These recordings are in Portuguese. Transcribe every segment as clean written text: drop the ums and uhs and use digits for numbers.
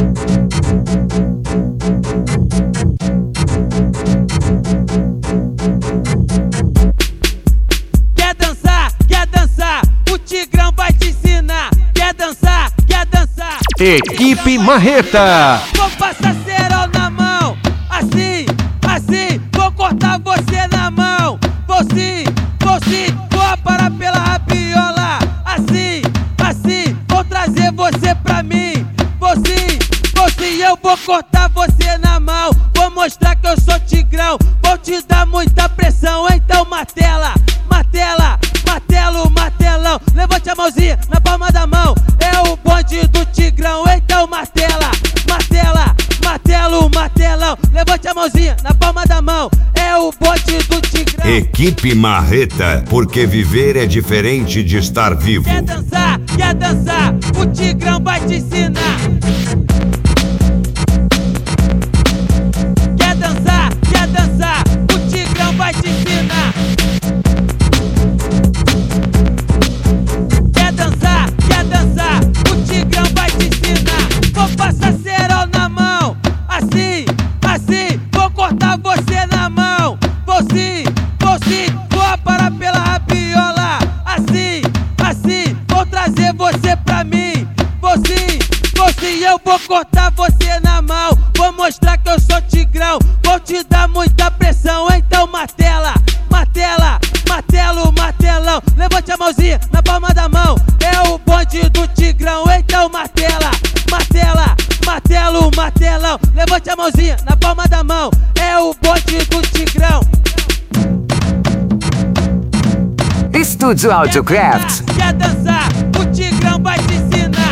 Quer dançar? Quer dançar? O Tigrão vai te ensinar. Quer dançar? Quer dançar? Equipe Marreta. Vou passar cerol na mão, assim, assim, vou cortar você na mão. Vou sim, vou aparar pela rabiola. Assim, assim, vou trazer você pra mim. Vou sim, eu vou cortar você na mão. Vou mostrar que eu sou Tigrão, vou te dar muita pressão. Então martela, martela, martelo, martelão. Levante a mãozinha na palma da mão, é o bonde do Tigrão. Então martela, martela, martelo, martelão. Levante a mãozinha na palma da mão, é o bonde do Tigrão. Equipe Marreta, porque viver é diferente de estar vivo. Quer dançar? Quer dançar? O Tigrão vai te ensinar. Quer dançar? Quer dançar? O Tigrão vai te ensinar. Quer dançar? Quer dançar? O Tigrão vai te ensinar. Vou passar cerol na mão, assim, assim, vou cortar você na mão. Vou sim, vou aparar pela rabiola. Assim, assim, vou trazer você pra mim. Vou sim, eu vou cortar você na mão. Vou mostrar que eu sou Tigrão, vou te dar muita pressão. Então martela, martela, martelo, martelão. Levante a mãozinha na palma da mão, é o bonde do Tigrão. Então martela, martela, martelo, martelão. Levante a mãozinha na palma da mão, é o bonde do Tigrão. Estúdio Audiocraft. Quer dançar? O Tigrão vai te ensinar.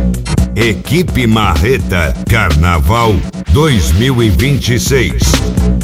Equipe Marreta, Carnaval 2026.